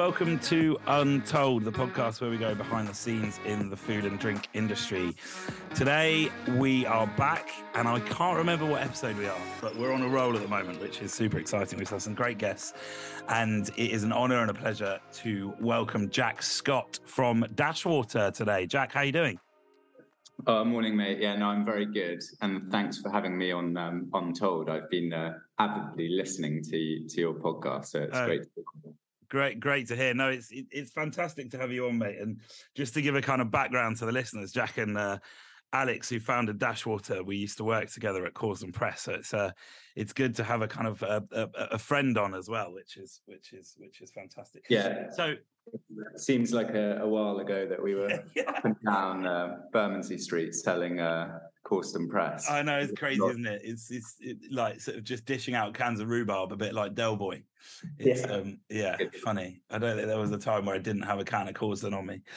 welcome to Untold, the podcast where we go behind the scenes in the food and drink industry. Today, we are back, and I can't remember what episode we are, but we're on a roll at the moment, which is super exciting. We've had some great guests, and it is an honour and a pleasure to welcome Jack Scott from Dashwater today. Jack, how are you doing? Morning, mate. Yeah, no, I'm very good, and thanks for having me on Untold. I've been avidly listening to your podcast, so it's great to be on. Great to hear. No, it's fantastic to have you on, mate. And just to give a kind of background to the listeners, Jack and Alex, who founded Dashwater, we used to work together at Cause & Press, so it's good to have a kind of a friend on as well, which is fantastic. Yeah. So it seems like a while ago that we were up and down Bermondsey Street selling Cause & Press. I know, it's crazy, isn't it? It's like sort of just dishing out cans of rhubarb, a bit like Del Boy. It's funny. I don't think there was a time where I didn't have a can of Causen on me.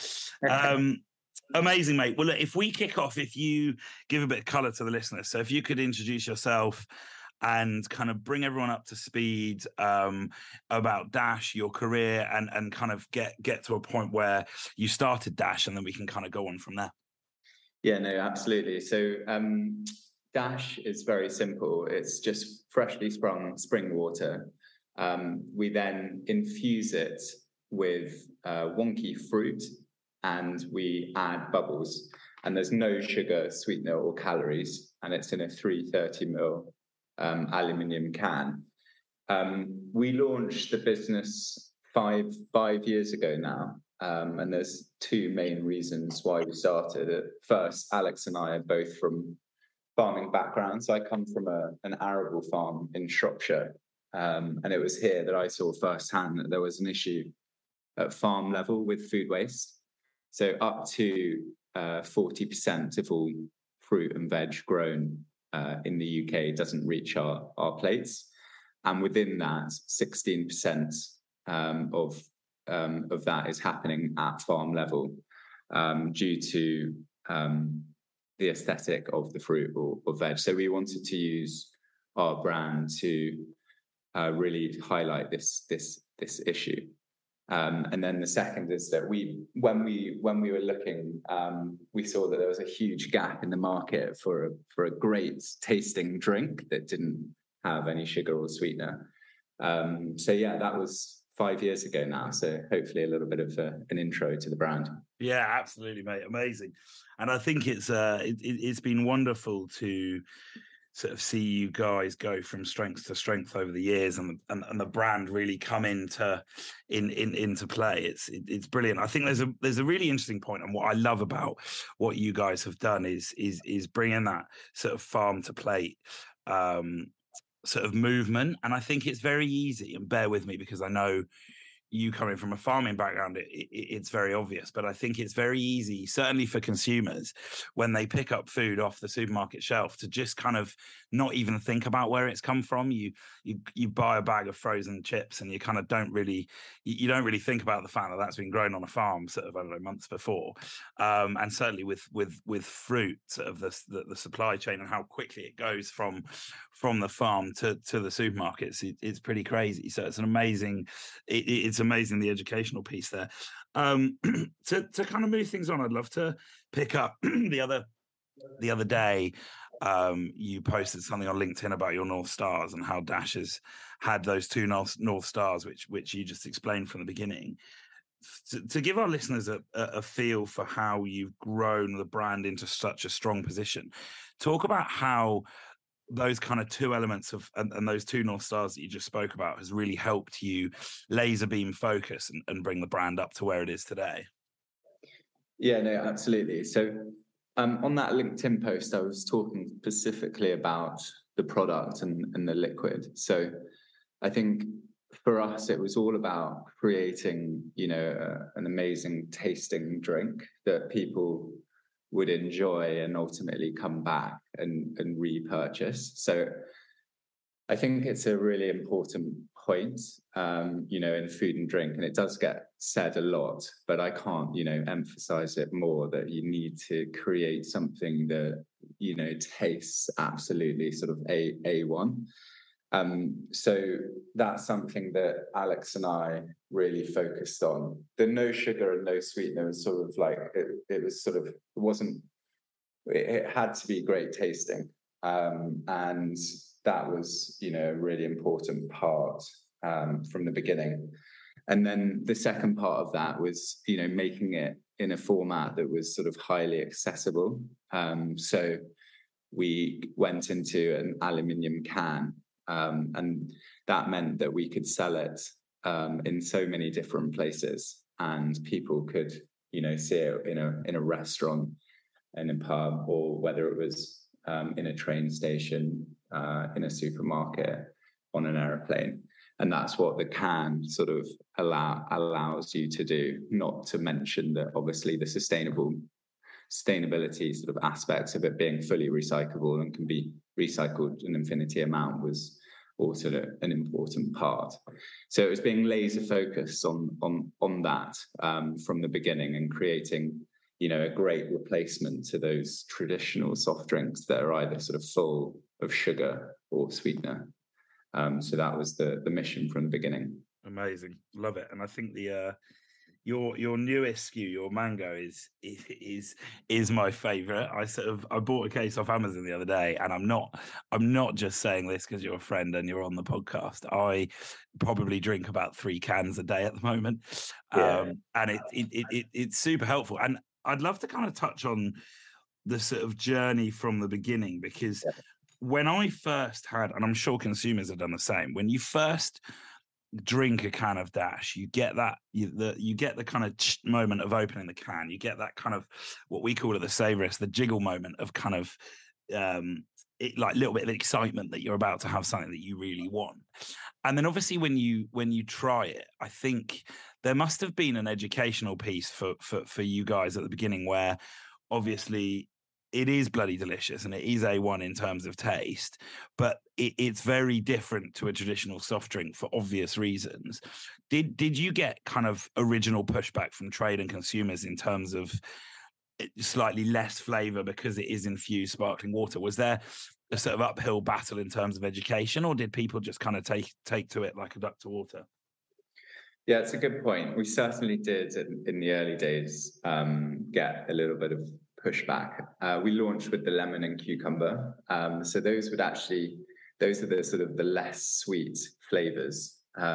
Amazing, mate. Well, look, if we kick off, if you give a bit of colour to the listeners, so if you could introduce yourself and kind of bring everyone up to speed about Dash, your career, and kind of get to a point where you started Dash, and then we can kind of go on from there. Yeah, no, absolutely. So Dash is very simple. It's just freshly sprung spring water. We then infuse it with wonky fruit, and we add bubbles. And there's no sugar, sweetener, or calories, and it's in a 330ml aluminium can. We launched the business five years ago now, and there's two main reasons why we started it. First, Alex and I are both from farming backgrounds. I come from an arable farm in Shropshire, and it was here that I saw firsthand that there was an issue at farm level with food waste. So up to 40% of all fruit and veg grown in the UK doesn't reach our plates. And within that, 16% of that is happening at farm level due to the aesthetic of the fruit or veg. So we wanted to use our brand to really highlight this issue. And then the second is that when we were looking, we saw that there was a huge gap in the market for a great tasting drink that didn't have any sugar or sweetener. So yeah, that was 5 years ago now. So hopefully a little bit of an intro to the brand. Yeah, absolutely, mate. Amazing. And I think it's been wonderful to sort of see you guys go from strength to strength over the years, and the brand really come into play. It's brilliant. I think there's a really interesting point, and what I love about what you guys have done is bringing that sort of farm to plate sort of movement. And I think it's very easy, and bear with me because I know you coming from a farming background, it's very obvious, but I think it's very easy, certainly for consumers, when they pick up food off the supermarket shelf, to just kind of not even think about where it's come from. You buy a bag of frozen chips, and you kind of don't really think about the fact that that's been grown on a farm sort of, I don't know, months before. And certainly with fruit, sort of the supply chain and how quickly it goes from the farm to the supermarkets, it's pretty crazy. So it's it's amazing, the educational piece there. To kind of move things on, I'd love to pick up the other day. You posted something on LinkedIn about your North Stars and how Dash has had those two North Stars, which you just explained from the beginning. To give our listeners a feel for how you've grown the brand into such a strong position, talk about how those kind of two elements and those two North Stars that you just spoke about has really helped you laser beam focus and bring the brand up to where it is today. Yeah, no, absolutely. So on that LinkedIn post, I was talking specifically about the product and the liquid. So I think for us, it was all about creating, an amazing tasting drink that people would enjoy and ultimately come back and repurchase. So I think it's a really important point, in food and drink, and it does get said a lot, but I can't, emphasize it more, that you need to create something that, tastes absolutely sort of A1. So that's something that Alex and I really focused on. The no sugar and no sweetener was sort of like, it was sort of, it had to be great tasting. And that was, a really important part from the beginning. And then the second part of that was, making it in a format that was sort of highly accessible. So we went into an aluminium can, and that meant that we could sell it in so many different places, and people could, see it in a restaurant, in a pub, or whether it was in a train station, in a supermarket, on an aeroplane. And that's what the can sort of allows you to do, not to mention that obviously the sustainability sort of aspects of it being fully recyclable and can be recycled an infinity amount was also an important part. So it was being laser focused on that from the beginning, and creating, a great replacement to those traditional soft drinks that are either sort of full of sugar or sweetener. So that was the mission from the beginning. Amazing, love it. And I think the your newest SKU, your mango, is my favorite. I bought a case off Amazon the other day, and I'm not just saying this because you're a friend and you're on the podcast. I probably drink about 3 cans a day at the moment, and it's super helpful. And I'd love to kind of touch on the sort of journey from the beginning, because when I first had, and I'm sure consumers have done the same, when you first drink a can of Dash, you get that you get the kind of moment of opening the can. You get that kind of, what we call it, the savouriness, the jiggle moment of kind of like a little bit of excitement that you're about to have something that you really want. And then obviously when you try it, I think there must have been an educational piece for you guys at the beginning, where obviously it is bloody delicious and it is A1 in terms of taste, but it's very different to a traditional soft drink for obvious reasons. Did you get kind of original pushback from trade and consumers in terms of slightly less flavor because it is infused sparkling water? Was there a sort of uphill battle in terms of education, or did people just kind of take to it like a duck to water? Yeah, it's a good point. We certainly did in the early days get a little bit of pushback. We launched with the lemon and cucumber. So those are the sort of the less sweet flavors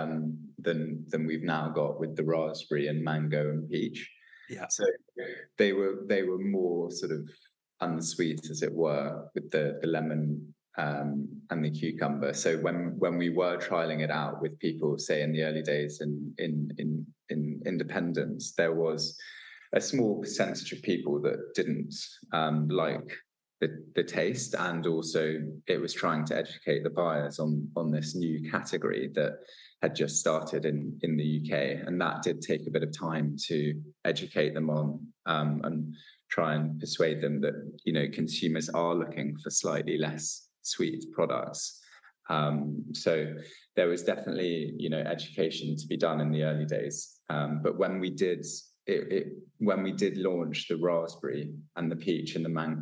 than we've now got with the raspberry and mango and peach. Yeah. So they were more sort of unsweet, as it were, with the lemon and the cucumber. So when we were trialing it out with people, say in the early days in independence, there was a small percentage of people that didn't like the taste, and also it was trying to educate the buyers on this new category that had just started in the UK, and that did take a bit of time to educate them on and try and persuade them that consumers are looking for slightly less sweet products. So there was definitely education to be done in the early days, but when we did launch the raspberry and the peach and the mango,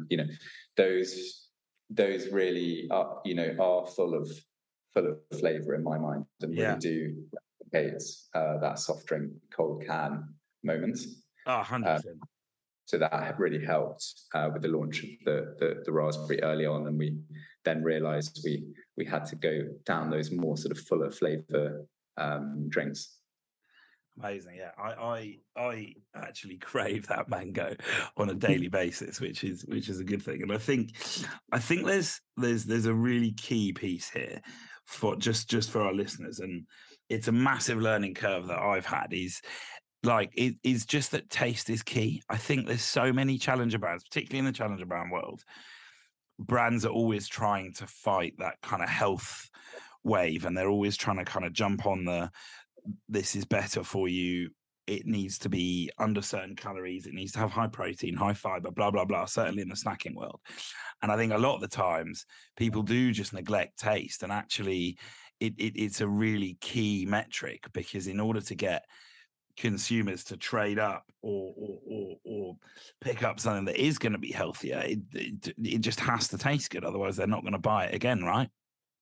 those really are full of flavor in my mind, and really do replicate that soft drink cold can moment. 100%. So that really helped with the launch of the raspberry early on, and we then realised we had to go down those more sort of fuller flavour drinks. Amazing, yeah. I actually crave that mango on a daily basis, which is a good thing. And I think there's a really key piece here for just for our listeners, and it's a massive learning curve that I've had. Is just that taste is key. I think there's so many challenger brands, particularly in the challenger brand world. Brands are always trying to fight that kind of health wave, and they're always trying to kind of jump on this is better for you. It needs to be under certain calories. It needs to have high protein, high fiber, blah, blah, blah, certainly in the snacking world. And I think a lot of the times people do just neglect taste, and actually it's a really key metric, because in order to get consumers to trade up or pick up something that is going to be healthier, it just has to taste good. Otherwise, they're not going to buy it again, right?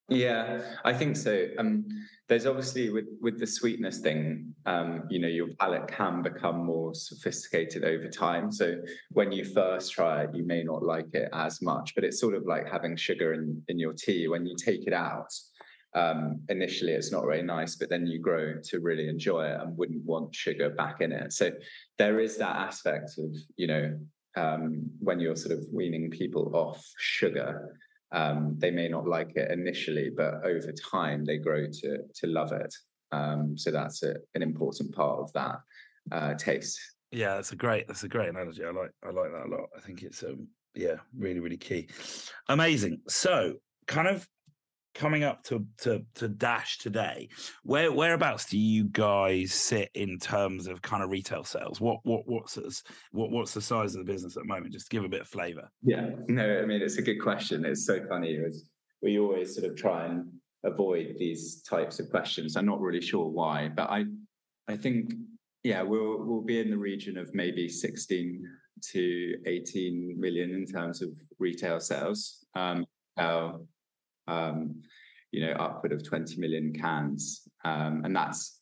Yeah, I think so. There's obviously with the sweetness thing, your palate can become more sophisticated over time. So when you first try it, you may not like it as much, but it's sort of like having sugar in your tea. When you take it out, initially it's not very nice, but then you grow to really enjoy it and wouldn't want sugar back in it. So there is that aspect of, when you're sort of weaning people off sugar. They may not like it initially, but over time they grow to love it. So that's an important part of that taste. Yeah, that's a great analogy. I like that a lot. I think it's really, really key. Amazing. So kind of coming up to Dash today, whereabouts do you guys sit in terms of kind of retail sales? What's the size of the business at the moment? Just to give a bit of flavour. Yeah, no, I mean it's a good question. It's so funny. We always sort of try and avoid these types of questions. I'm not really sure why, but I think we'll be in the region of maybe 16 to 18 million in terms of retail sales. Upward of 20 million cans, and that's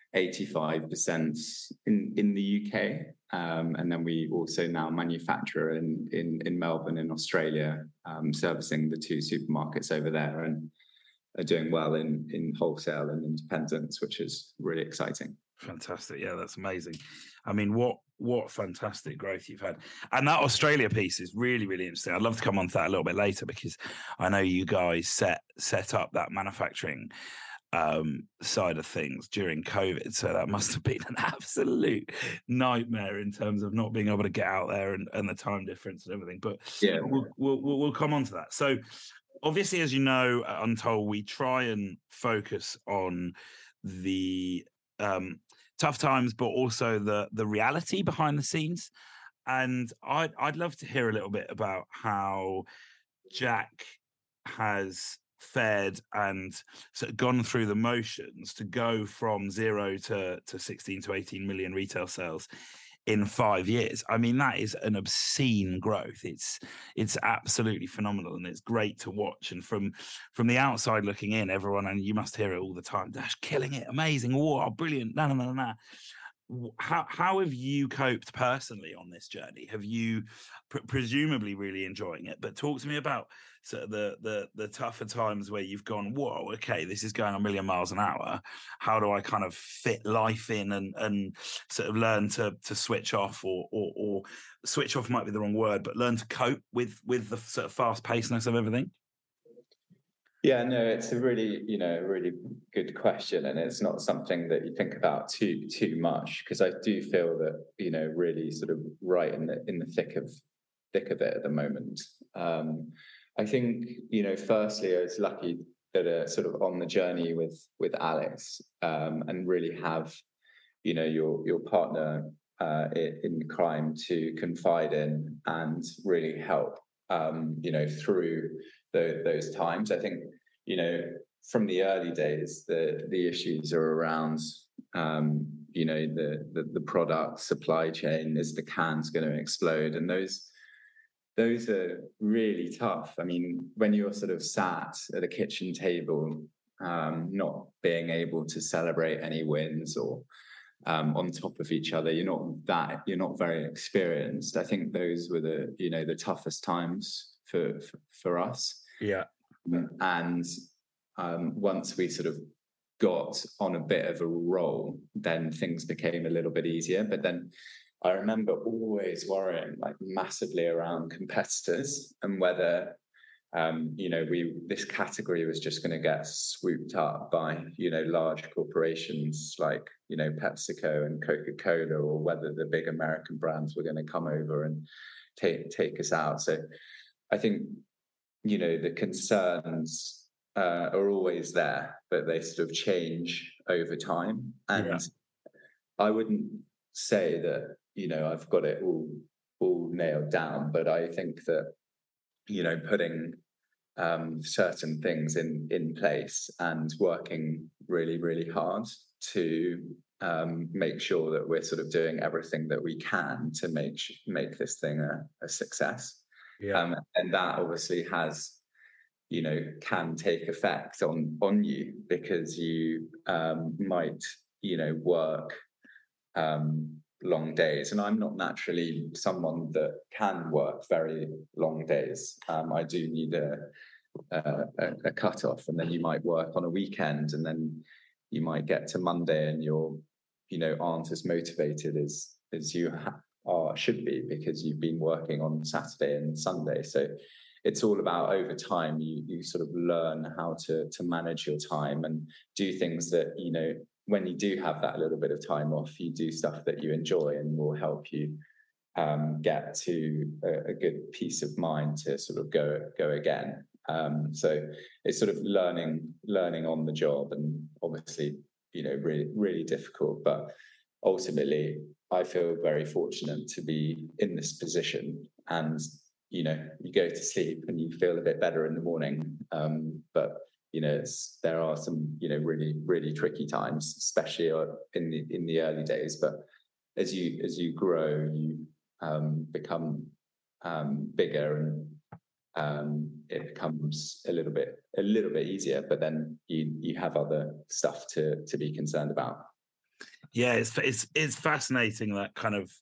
85% in the UK. And then we also now manufacture in Melbourne in Australia, servicing the 2 supermarkets over there, and are doing well in wholesale and independents, which is really exciting. Fantastic. Yeah, that's amazing. I mean, what fantastic growth you've had. And that Australia piece is really, really interesting. I'd love to come on to that a little bit later, because I know you guys set up that manufacturing side of things during COVID. So that must have been an absolute nightmare in terms of not being able to get out there and the time difference and everything. But yeah, we'll come on to that. So obviously, as you know, at Untold, we try and focus on the tough times, but also the reality behind the scenes. And I'd love to hear a little bit about how Jack has fared and sort of gone through the motions to go from 0 to 16 to 18 million retail sales in 5 years. I mean, that is an obscene growth. It's absolutely phenomenal, and it's great to watch. And from the outside looking in, everyone, and you must hear it all the time, Dash killing it, amazing, wow, brilliant, nah. How have you coped personally on this journey? Have you presumably really enjoying it? But talk to me about sort of the tougher times where you've gone, whoa, okay, this is going a million miles an hour. How do I kind of fit life in and sort of learn to switch off, or switch off might be the wrong word, but learn to cope with the sort of fast pacedness of everything? Yeah, no, it's a really good question, and it's not something that you think about too much, because I do feel that really sort of right in the thick of it at the moment. I think firstly, I was lucky that sort of on the journey with Alex, and really have your partner in crime to confide in and really help through those times. I think from the early days, the issues are around the product supply chain. Is the cans going to explode? And those are really tough. I mean, when you're sort of sat at a kitchen table, not being able to celebrate any wins or on top of each other, you're not very experienced. I think those were the toughest times for us. Yeah. And once we sort of got on a bit of a roll, then things became a little bit easier. But then I remember always worrying like massively around competitors and whether this category was just going to get swooped up by large corporations like PepsiCo and Coca-Cola, or whether the big American brands were going to come over and take us out. So I think the concerns are always there, but they sort of change over time. And I wouldn't say that I've got it all nailed down, but I think that putting certain things in place and working really, really hard to make sure that we're sort of doing everything that we can to make this thing a success. And that obviously has can take effect on you, because you might, work long days. And I'm not naturally someone that can work very long days. I do need a cut-off, and then you might work on a weekend, and then you might get to Monday and you're, aren't as motivated as you should be, because you've been working on Saturday and Sunday. So it's all about, over time, you sort of learn how to manage your time and do things that, when you do have that little bit of time off, you do stuff that you enjoy and will help you get to a good peace of mind to sort of go again. So it's sort of learning on the job, and obviously, really, really difficult. But ultimately, I feel very fortunate to be in this position, and you go to sleep and you feel a bit better in the morning. But there are some really, really tricky times, especially in the early days. But as you grow, you become bigger, and it becomes a little bit easier. But then you have other stuff to be concerned about. Yeah, it's fascinating, that kind of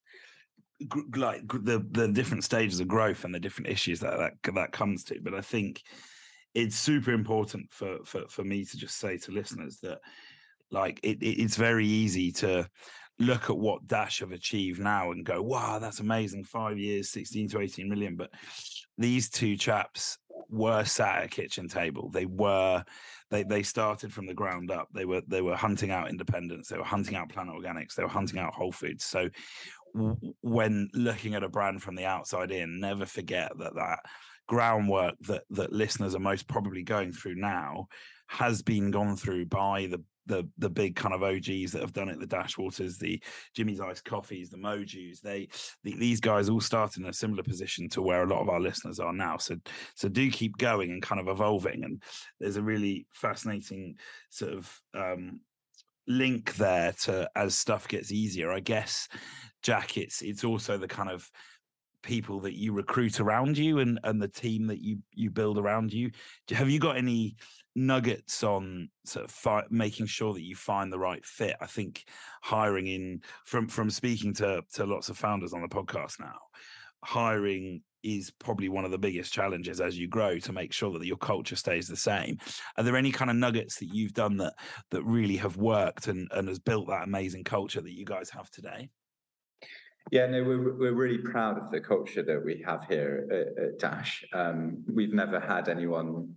like the different stages of growth and the different issues that comes to. But I think it's super important for me to just say to listeners that, like, it's very easy to look at what Dash have achieved now and go, wow, that's amazing, 5 years, 16 to 18 million. But these two chaps were sat at a kitchen table. They started from the ground up. They were hunting out independents. They were hunting out Planet Organics. They were hunting out Whole Foods. So when looking at a brand from the outside in, never forget that groundwork that listeners are most probably going through now has been gone through by the big kind of OGs that have done it, the Dashwaters, the Jimmy's Iced Coffees, the Mojus. These guys all started in a similar position to where a lot of our listeners are now. So do keep going and kind of evolving. And there's a really fascinating sort of link there to, as stuff gets easier, I guess, Jack, it's also the kind of people that you recruit around you and the team that you build around you. Have you got any nuggets on sort of making sure that you find the right fit? I think hiring in, from speaking to lots of founders on the podcast now, hiring is probably one of the biggest challenges as you grow, to make sure that your culture stays the same. Are there any kind of nuggets that you've done that really have worked and has built that amazing culture that you guys have today? Yeah, no, we're really proud of the culture that we have here at Dash. We've never had anyone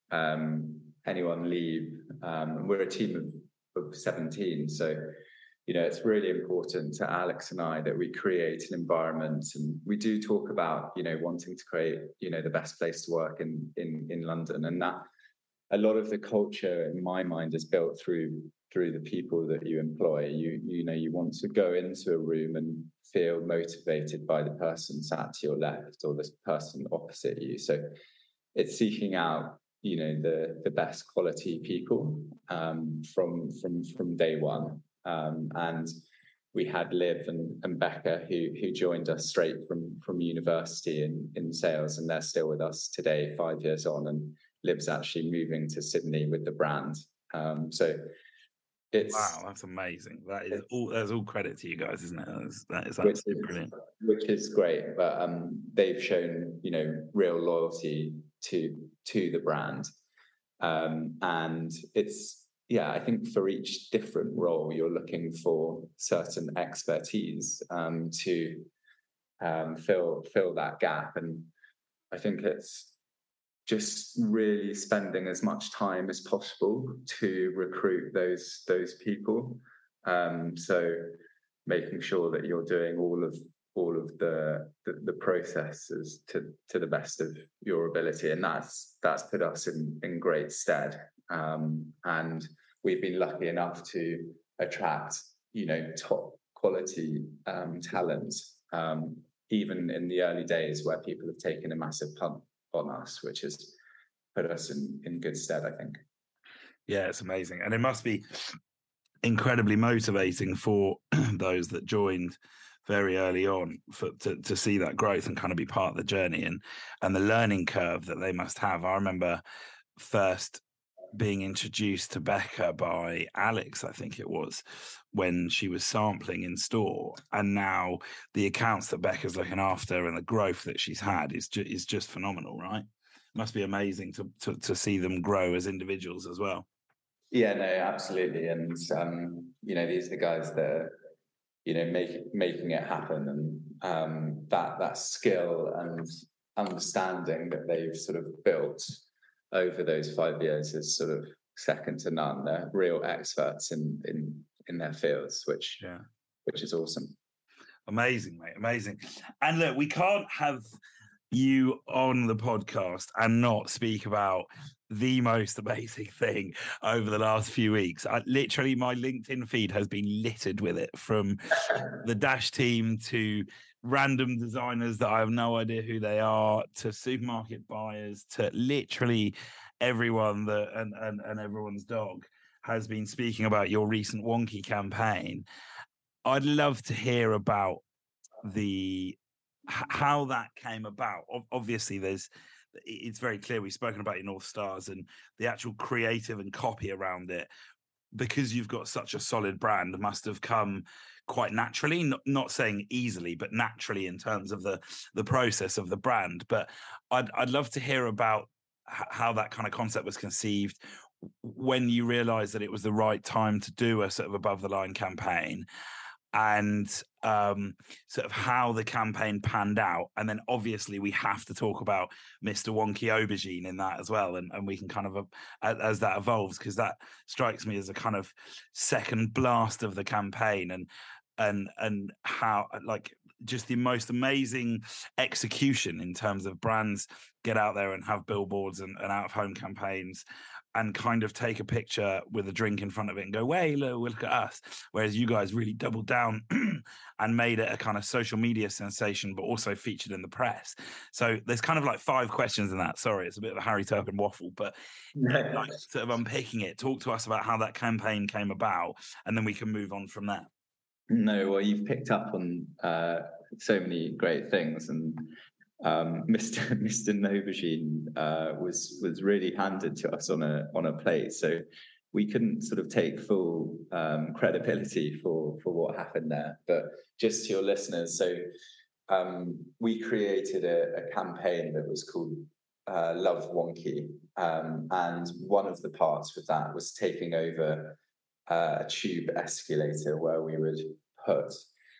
leave. We're a team of 17, so it's really important to Alex and I that we create an environment, and we do talk about wanting to create the best place to work in London, and that a lot of the culture in my mind is built through the people that you employ. You want to go into a room and feel motivated by the person sat to your left or the person opposite you. So it's seeking out the best quality people from day one. And we had Liv and Becca who joined us straight from university in sales, and they're still with us today, 5 years on. And Liv's actually moving to Sydney with the brand. So it's, wow, that's amazing. That's all credit to you guys, isn't it? That is brilliant. Which is great, but they've shown real loyalty to the brand, and it's, yeah, I think for each different role you're looking for certain expertise to fill that gap, and I think it's just really spending as much time as possible to recruit those people. So making sure that you're doing all of the processes to the best of your ability, and that's put us in great stead. And we've been lucky enough to attract top quality talent, even in the early days where people have taken a massive punt on us, which has put us in good stead, I think. Yeah, it's amazing. And it must be incredibly motivating for those that joined very early on to see that growth and kind of be part of the journey and the learning curve that they must have. I remember first being introduced to Becca by Alex, I think it was, when she was sampling in store, and now the accounts that Becca's looking after and the growth that she's had is just phenomenal, right? Must be amazing to see them grow as individuals as well. Yeah, no, absolutely. And these are the guys that are, making it happen, and that skill and understanding that they've sort of built over those 5 years is sort of second to none. They're real experts in their fields, which is awesome. Amazing, mate. Amazing. And look, we can't have you on the podcast and not speak about the most amazing thing over the last few weeks. Literally, my LinkedIn feed has been littered with it, from the Dash team to random designers that I have no idea who they are, to supermarket buyers, to literally everyone that and everyone's dog has been speaking about your recent Wonky campaign. I'd love to hear about how that came about. Obviously, it's very clear we've spoken about your North Stars and the actual creative and copy around it, because you've got such a solid brand, must have come quite naturally, not saying easily, but naturally in terms of the process of the brand. But I'd love to hear about how that kind of concept was conceived, when you realized that it was the right time to do a sort of above the line campaign, and sort of how the campaign panned out. And then obviously we have to talk about Mr. Wonky Aubergine in that as well, and we can kind of as that evolves, because that strikes me as a kind of second blast of the campaign, and how, like, just the most amazing execution in terms of brands get out there and have billboards and out of home campaigns and kind of take a picture with a drink in front of it and go, hey, look at us. Whereas you guys really doubled down and made it a kind of social media sensation, but also featured in the press. So there's kind of like 5 questions in that. Sorry, it's a bit of a Harry Turpin waffle, but like, sort of unpicking it, talk to us about how that campaign came about, and then we can move on from there. No, well, you've picked up on so many great things, and Mr. Aubergine was really handed to us on a plate, so we couldn't sort of take full credibility for what happened there. But just to your listeners, so we created a campaign that was called Love Wonky, and one of the parts with that was taking over a tube escalator where we would put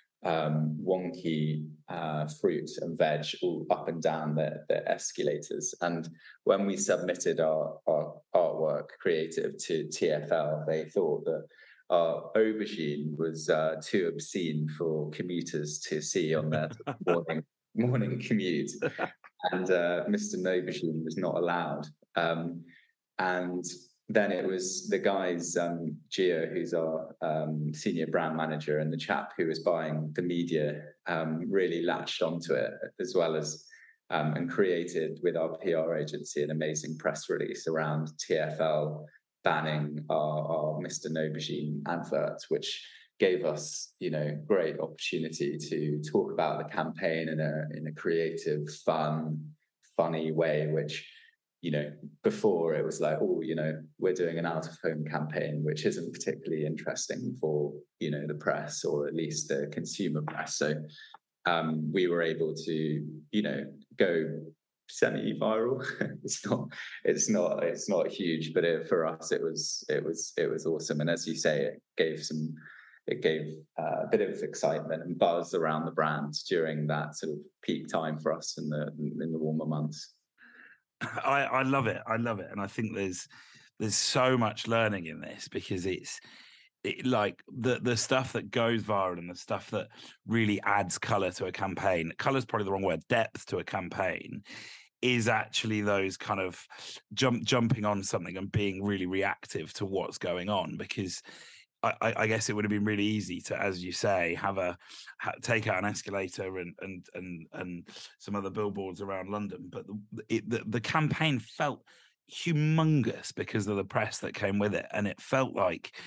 wonky fruit and veg all up and down the escalators. And when we submitted our artwork creative to TfL, they thought that our aubergine was too obscene for commuters to see on their morning commute, and Mr. Aubergine was not allowed. And then it was the guys, Gio, who's our senior brand manager, and the chap who was buying the media, really latched onto it, as well as and created with our PR agency an amazing press release around TfL banning our Mr. Aubergine advert, which gave us, great opportunity to talk about the campaign in a creative, funny way, which, before it was like, we're doing an out-of-home campaign, which isn't particularly interesting for, the press, or at least the consumer press. So we were able to, go semi-viral. it's not huge, but for us, it was awesome. And as you say, it gave a bit of excitement and buzz around the brand during that sort of peak time for us in the warmer months. I love it. And I think there's so much learning in this, because it's like the stuff that goes viral and the stuff that really adds color to a campaign. Color's probably the wrong word. Depth to a campaign is actually those kind of jumping on something and being really reactive to what's going on, because I guess it would have been really easy to, as you say, take out an escalator and some other billboards around London. But the campaign felt humongous because of the press that came with it, and it felt like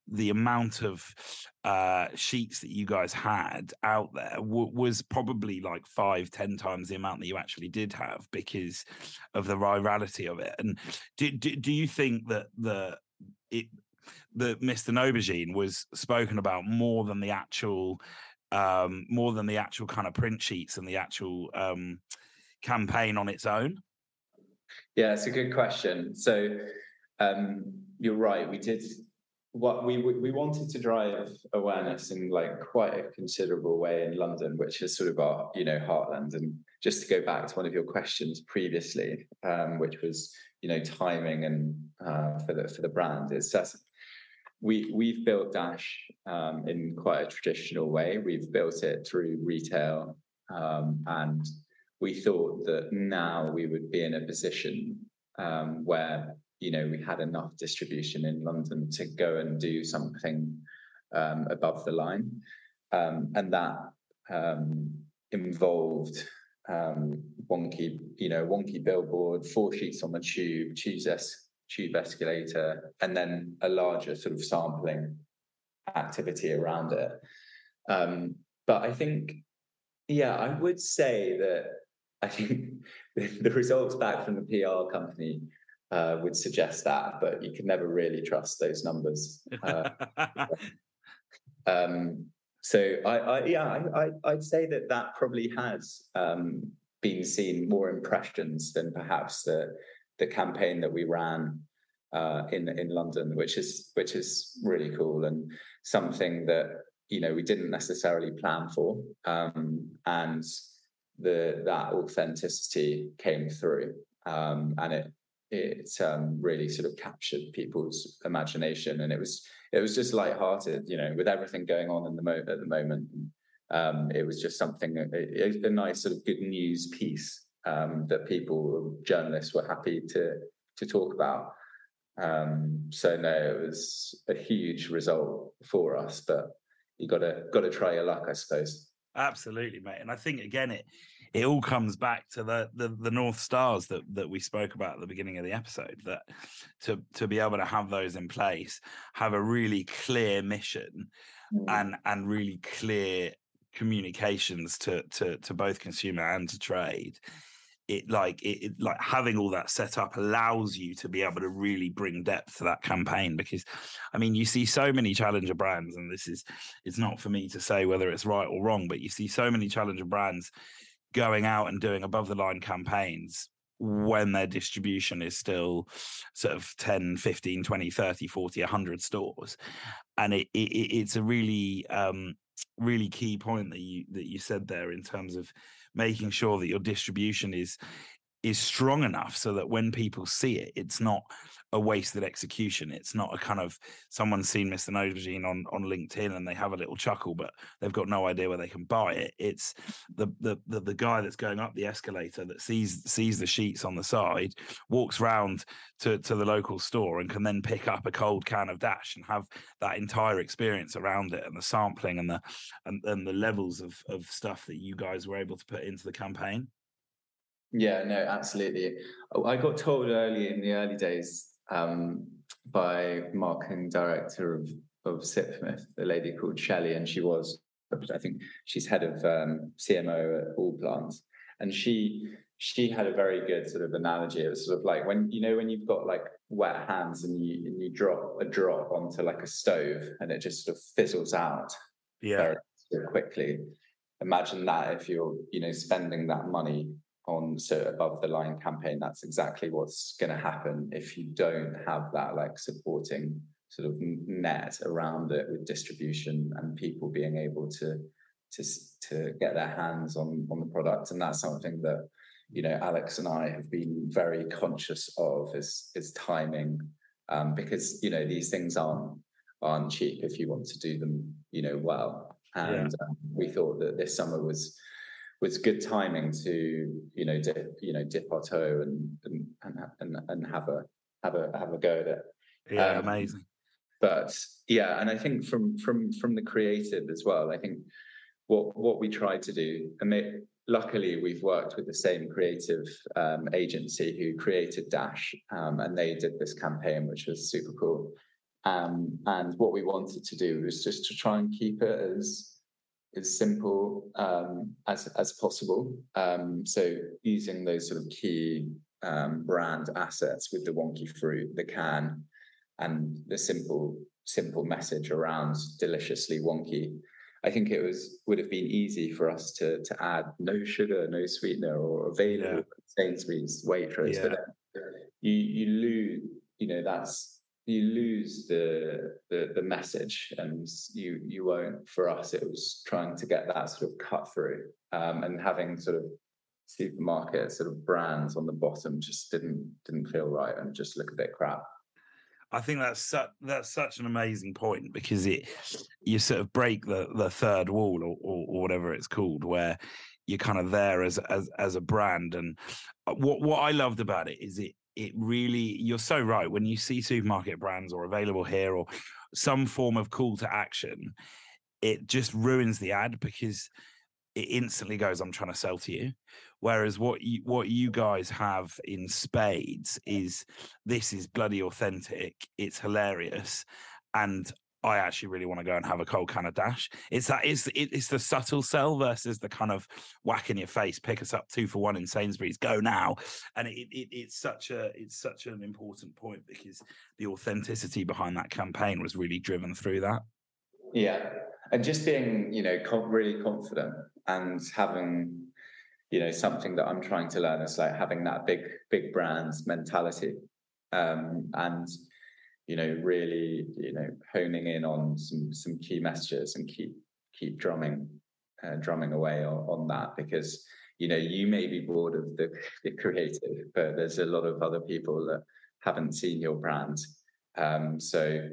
the amount of sheets that you guys had out there was probably like 5-10 times the amount that you actually did have because of the virality of it. And do you think that the Mr. Aubergine was spoken about more than the actual kind of print sheets and the actual campaign on its own? Yeah, it's a good question. So you're right. We did what we wanted to drive awareness in like quite a considerable way in London, which is sort of our heartland. And just to go back to one of your questions previously, which was timing and for the brand, we've built Dash in quite a traditional way. We've built it through retail, and we thought that now we would be in a position where we had enough distribution in London to go and do something above the line, and that involved wonky billboard, 4 sheets on the tube escalator, and then a larger sort of sampling activity around it. But I think, I would say that I think the results back from the PR company would suggest that, but you can never really trust those numbers. So I'd say that probably has been seen more impressions than perhaps the campaign that we ran in London, which is really cool and something that we didn't necessarily plan for, and that authenticity came through, and it really sort of captured people's imagination, and it was just lighthearted, with everything going on at the moment. It was just something, a nice sort of good news piece that journalists were happy to talk about. So no, it was a huge result for us, but you got to try your luck, I suppose. Absolutely, mate. And I think again, it all comes back to the North Stars that we spoke about at the beginning of the episode, that to be able to have those in place, have a really clear mission and really clear communications to both consumer and to trade. It having all that set up allows you to be able to really bring depth to that campaign, because I mean, you see so many challenger brands, and it's not for me to say whether it's right or wrong, but you see so many challenger brands going out and doing above the line campaigns when their distribution is still sort of 10, 15, 20, 30, 40, 100 stores. And it's a really really key point that you said there, in terms of making sure that your distribution is strong enough so that when people see it, it's not a wasted execution. It's not a kind of someone's seen Mr. Aubergine on LinkedIn and they have a little chuckle, but they've got no idea where they can buy it. It's the guy that's going up the escalator that sees the sheets on the side, walks round to the local store and can then pick up a cold can of Dash and have that entire experience around it, and the sampling and the levels of stuff that you guys were able to put into the campaign. Yeah, no, absolutely. I got told in the early days by marketing director of Sipsmith, a lady called Shelley, and I think she's head of CMO at Allplant, and she had a very good sort of analogy. It was sort of like when you've got like wet hands and you drop a drop onto like a stove and it just sort of fizzles out very quickly. Imagine that if you're spending that money on above the line campaign. That's exactly what's going to happen if you don't have that like supporting sort of net around it with distribution and people being able to get their hands on the product. And that's something that Alex and I have been very conscious of is timing, because these things aren't cheap if you want to do them well. And we thought that this summer was good timing to dip our toe and have a go at it. Yeah, amazing. But and I think from the creative as well, I think what we tried to do, and luckily we've worked with the same creative agency who created Dash, and they did this campaign, which was super cool. And what we wanted to do was just to try and keep it as simple as possible. So using those sort of key brand assets with the wonky fruit, the can, and the simple message around deliciously wonky. I think it would have been easy for us to add no sugar, no sweetener, or available Sainsbury's, Waitrose, but then you lose, you lose the message, and you won't. For us, it was trying to get that sort of cut through, and having sort of supermarket sort of brands on the bottom just didn't feel right and just look a bit crap. I think that's such an amazing point, because you sort of break the third wall, or whatever it's called, where you're kind of there as a brand. And what I loved about it is it really, you're so right, when you see supermarket brands or available here or some form of call to action, it just ruins the ad, because it instantly goes, I'm trying to sell to you. Whereas what you guys have in spades is, this is bloody authentic, it's hilarious, and I actually really want to go and have a cold can of Dash. It's the subtle sell versus the kind of whack in your face, pick us up 2 for 1 in Sainsbury's, go now. And it's such an important point, because the authenticity behind that campaign was really driven through that. Yeah, and just being really confident, and having something that I'm trying to learn is like having that big brands mentality, and really honing in on some key messages, and keep drumming away on that, because you may be bored of the creative, but there's a lot of other people that haven't seen your brand, so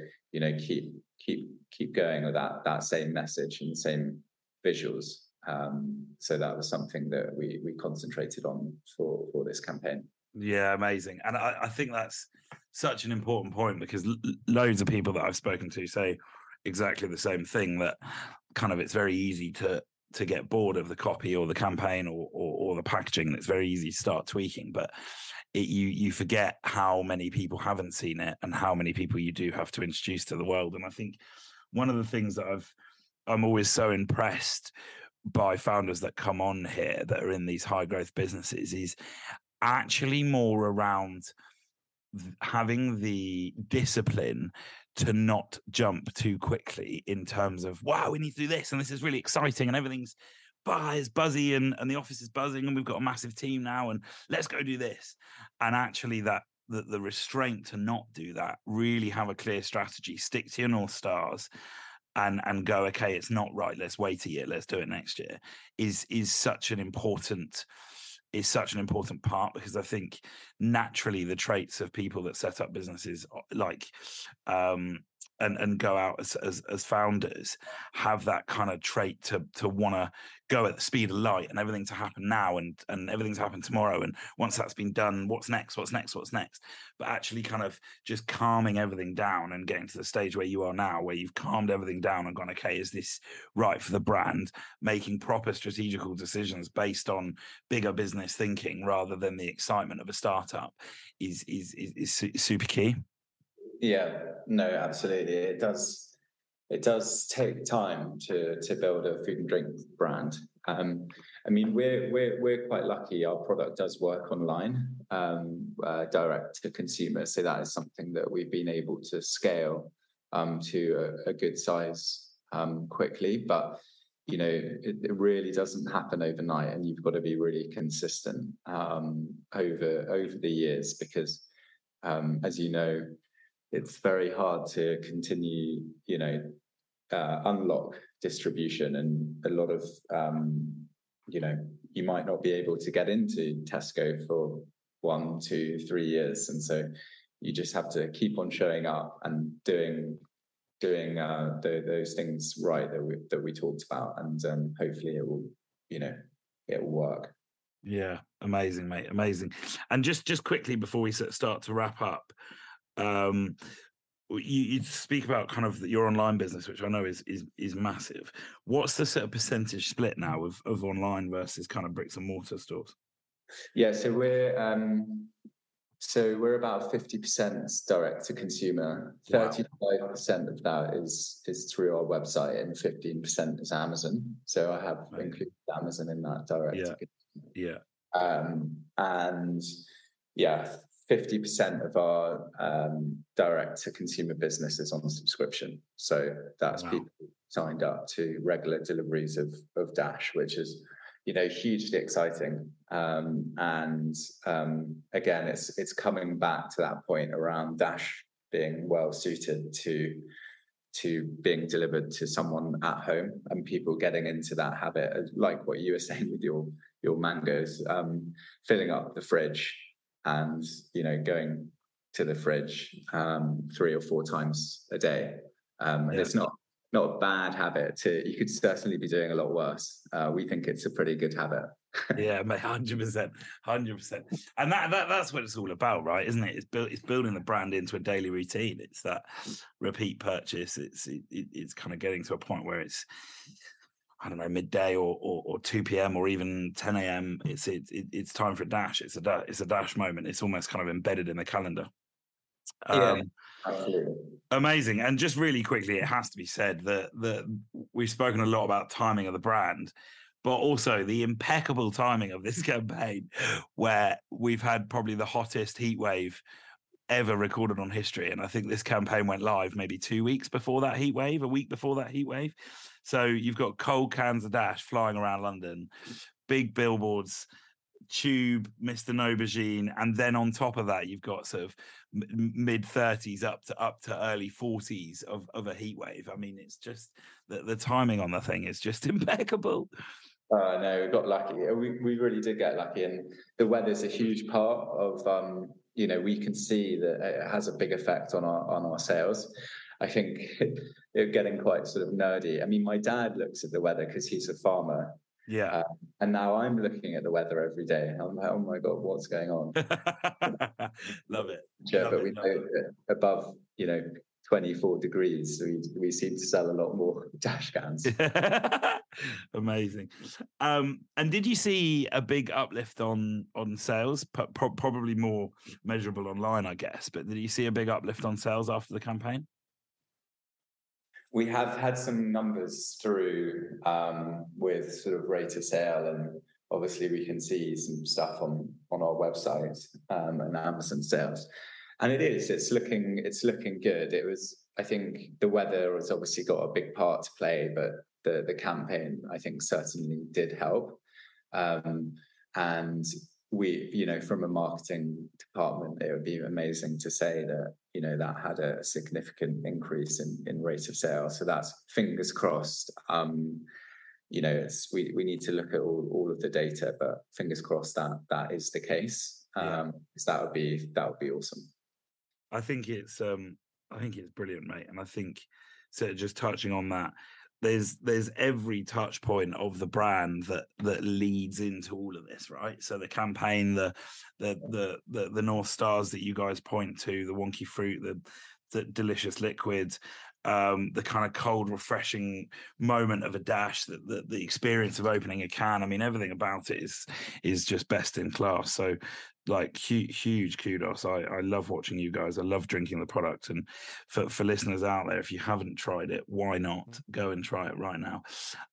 keep going with that same message and the same visuals. So that was something that we concentrated on for this campaign. Yeah, amazing. And I think that's such an important point, because loads of people that I've spoken to say exactly the same thing, that kind of it's very easy to get bored of the copy or the campaign or the packaging, and it's very easy to start tweaking, but you forget how many people haven't seen it and how many people you do have to introduce to the world. And I think one of the things that I'm always so impressed by founders that come on here that are in these high growth businesses is actually more around having the discipline to not jump too quickly in terms of, wow, we need to do this, and this is really exciting, and everything's buzzy, and the office is buzzing, and we've got a massive team now, and let's go do this. And actually the restraint to not do that, really have a clear strategy, stick to your North Stars, and go, okay, it's not right, let's wait a year, let's do it next year, is such an important part, because I think naturally the traits of people that set up businesses like and go out as founders have that kind of trait to want to go at the speed of light, and everything to happen now, and everything to happen tomorrow, and once that's been done, what's next, but actually kind of just calming everything down and getting to the stage where you are now, where you've calmed everything down and gone, okay, is this right for the brand, making proper strategical decisions based on bigger business thinking rather than the excitement of a startup is super key. Yeah, no, absolutely. It does take time to build a food and drink brand. I mean, we're quite lucky. Our product does work online, direct to consumer. So that is something that we've been able to scale to a good size quickly. But it really doesn't happen overnight, and you've got to be really consistent over the years, because as you know, it's very hard to continue, unlock distribution, and a lot of, you might not be able to get into Tesco for 1, 2, 3 years. And so you just have to keep on showing up and doing those things right that we talked about. And hopefully it will work. Yeah, amazing, mate, amazing. And just quickly before we start to wrap up, you speak about kind of your online business, which I know is massive. What's the sort of percentage split now of online versus kind of bricks and mortar stores? Yeah, so we're So we're about 50% direct to consumer. Wow. 35% of that is through our website, and 15% is Amazon. So I have included Amazon in that direct to consumer. Yeah. And yeah, 50% of our direct to consumer business is on subscription. So that's people signed up to regular deliveries of Dash, which is, you know, hugely exciting. And again, it's coming back to that point around Dash being well suited to being delivered to someone at home, and people getting into that habit, like what you were saying with your mangoes, filling up the fridge and, you know, going to the fridge 3 or 4 times a day. And it's not a bad habit. You could certainly be doing a lot worse. We think it's a pretty good habit. Yeah, mate, 100%, 100%. And that's what it's all about, right? Isn't it? It's building the brand into a daily routine. It's that repeat purchase. It's kind of getting to a point where it's, I don't know, midday or 2 p.m. or even 10 a.m. It's time for a Dash. It's a Dash moment. It's almost kind of embedded in the calendar. Absolutely. Amazing. And just really quickly, it has to be said that we've spoken a lot about timing of the brand, but also the impeccable timing of this campaign, where we've had probably the hottest heat wave ever recorded on history. And I think this campaign went live maybe 2 weeks before that heat wave, a week before that heat wave. So you've got cold cans of Dash flying around London, big billboards, Tube, Mr. Aubergine, and then on top of that, you've got sort of mid 30s up to early 40s of a heat wave. I mean, it's just the timing on the thing is just impeccable. No, we got lucky. We really did get lucky, and the weather's a huge part of. You know, we can see that it has a big effect on our sales. I think it's getting quite sort of nerdy. I mean, my dad looks at the weather because he's a farmer. Yeah. And now I'm looking at the weather every day. I'm like, oh my God, what's going on? Love it. Yeah, but we know that above, you know, 24 degrees, we seem to sell a lot more Dash cans. Amazing. And did you see a big uplift on sales? Probably more measurable online, I guess. But did you see a big uplift on sales after the campaign? We have had some numbers through with sort of rate of sale, and obviously we can see some stuff on our website and Amazon sales, and it's looking good. It was, I think, the weather has obviously got a big part to play, but the campaign, I think, certainly did help. And we, you know, from a marketing department, it would be amazing to say that, you know, that had a significant increase in rate of sale. So that's fingers crossed. You know, we need to look at all of the data, but fingers crossed that is the case. Because that would be awesome. I think it's brilliant, mate. And I think, so just touching on that, there's every touch point of the brand that leads into all of this, right? So the campaign, the North Stars that you guys point to, the wonky fruit, the delicious liquid, the kind of cold, refreshing moment of a Dash, the experience of opening a can. I mean, everything about it is just best in class. So, like, huge kudos. I love watching you guys. I love drinking the product. And for listeners out there, if you haven't tried it, why not go and try it right now?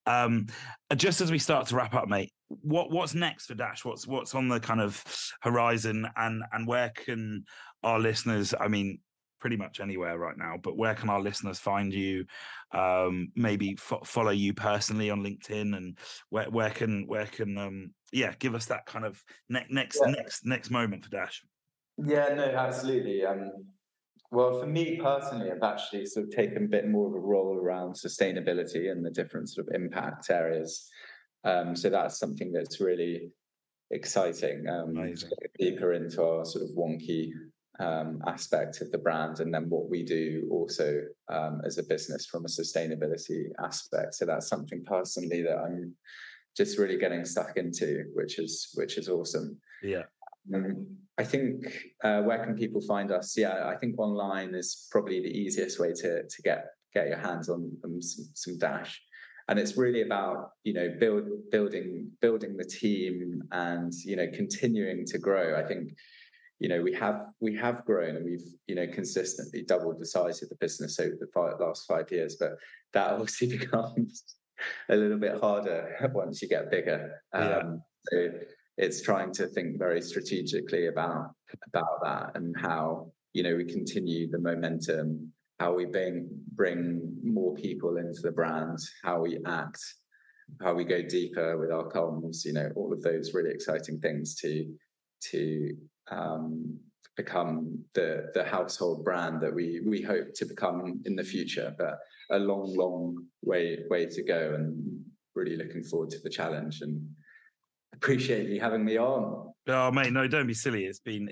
Just as we start to wrap up, mate, what's next for Dash? What's on the kind of horizon, and where can our listeners, I mean, pretty much anywhere right now, but where can our listeners find you? Maybe follow you personally on LinkedIn, and where can give us that kind of next moment for Dash. Yeah, no, absolutely. Well, for me personally, I've actually sort of taken a bit more of a role around sustainability and the different sort of impact areas. So that's something that's really exciting. To get deeper into our sort of wonky aspect of the brand, and then what we do also as a business from a sustainability aspect. So that's something personally that I'm just really getting stuck into, which is awesome. Yeah. I think where can people find us? Yeah, I think online is probably the easiest way to get your hands on some Dash. And it's really about, you know, building the team and, you know, continuing to grow. I think, we have grown, and we've consistently doubled the size of the business over the last 5 years, but that obviously becomes a little bit harder once you get bigger. So it's trying to think very strategically about that, and how we continue the momentum, how we bring more people into the brand, how we act, how we go deeper with our comms, all of those really exciting things to become the household brand that we hope to become in the future. But a long way to go, and really looking forward to the challenge, and appreciate you having me on. Oh mate, no, don't be silly. It's been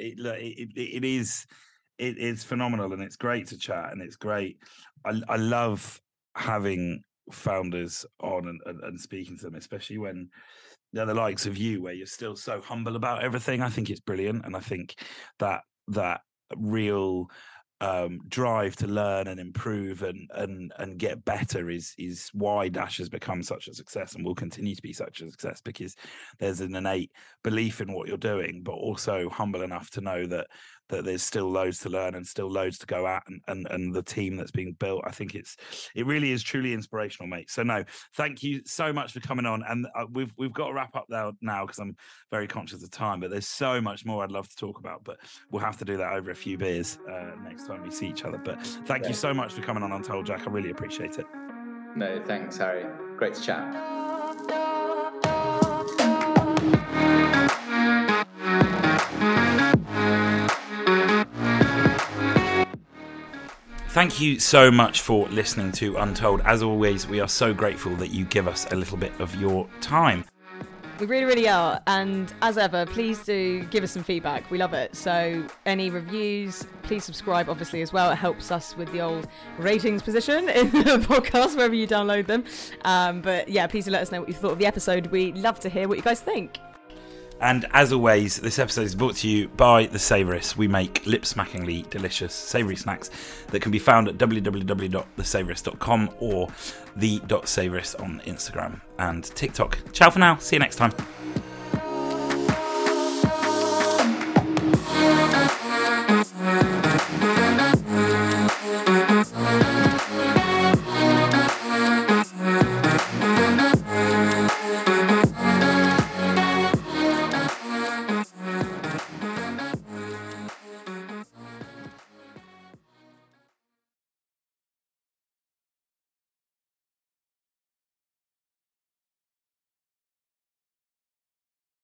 it is phenomenal, and it's great to chat, and it's great. I love having founders on and speaking to them, especially when they're the likes of you, where you're still so humble about everything. I think it's brilliant, and I think that real drive to learn and improve and get better is why Dash has become such a success, and will continue to be such a success, because there's an innate belief in what you're doing, but also humble enough to know that there's still loads to learn and still loads to go at, and the team that's being built, I think it really is truly inspirational, mate. So no, thank you so much for coming on, and we've got to wrap up now because I'm very conscious of time, but there's so much more I'd love to talk about, but we'll have to do that over a few beers next time we see each other. But thank you so much for coming on Untold, Jack. I really appreciate it. No, thanks, Harry. Great to chat. Thank you so much for listening to Untold. As always, we are so grateful that you give us a little bit of your time. We really, really are. And as ever, please do give us some feedback. We love it. So any reviews, please subscribe, obviously, as well. It helps us with the old ratings position in the podcast, wherever you download them. But yeah, please do let us know what you thought of the episode. We love to hear what you guys think. And as always, this episode is brought to you by The Savourist. We make lip-smackingly delicious savoury snacks that can be found at www.thesavourist.com or the.savourist on Instagram and TikTok. Ciao for now. See you next time.